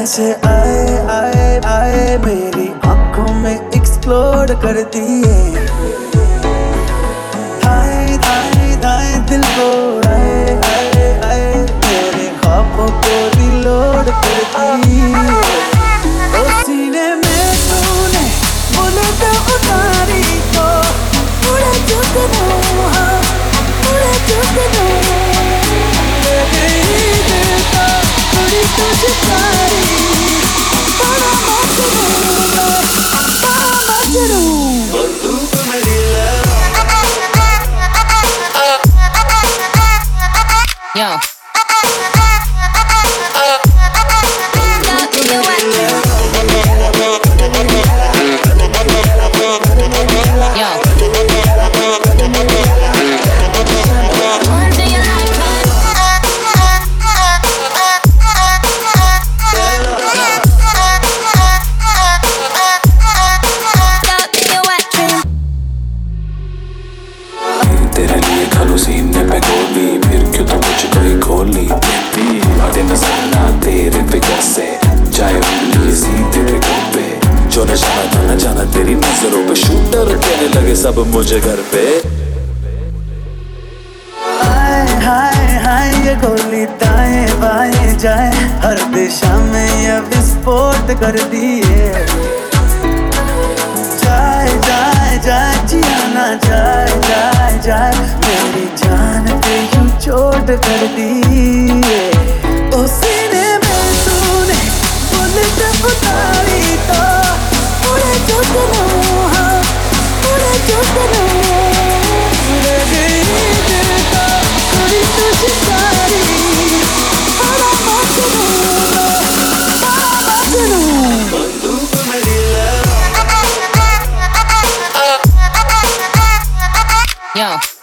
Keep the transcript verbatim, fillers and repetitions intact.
से आए आए आए मेरी आंखों में एक्सप्लोड कर दिए। हाय हाय हाय दिल को आए आए आए मेरे ख्वाबों को रिलोड कर दिए। ओ सीने में तूने बुलेट उतारी तो उड़े जुगनू हाँ उड़े जुगनू ले गई दिल को उड़ी तो शिकारी बड़ा मजनू बड़ा मजनू बंदूक मेरी Yo. तेरे लिए खालू सीने पे गोली फिर क्यों तो मुझको ही खोली आते नजर ना तेरे फिगर से जाए उंगली सीधे फिगर पे जो न जाना था न जाना तेरी नजरों पे शूटर कहने लगे सब मुझे घर पे। हाय हाय हाय ये गोली दाएं बाएं जाए हर दिशा में ये विस्फोट कर दिए। जाए जाए जाए जिया ना जाए जाए जाए मेरी जान पे यूं चोट कर दिए। ओ सीने में तूने बुलेट उतारी तो उड़े जुगनू हाँ उड़े जुगनू ले गई दिल को उड़ी तो शिकारी बड़ा मजनू बड़ा मजनू बंदूक मेरी Yo.